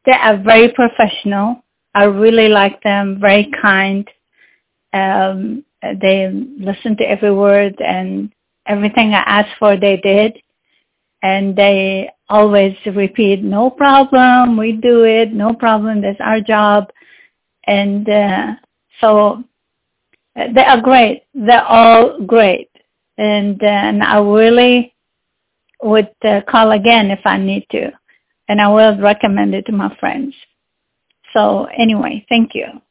They are very professional. I really like them, very kind. They listen to every word, and everything I asked for, they did. And they always repeat, no problem, we do it, no problem, that's our job. And so they are great. They're all great. And I really would call again if I need to. And I will recommend it to my friends. So anyway, thank you.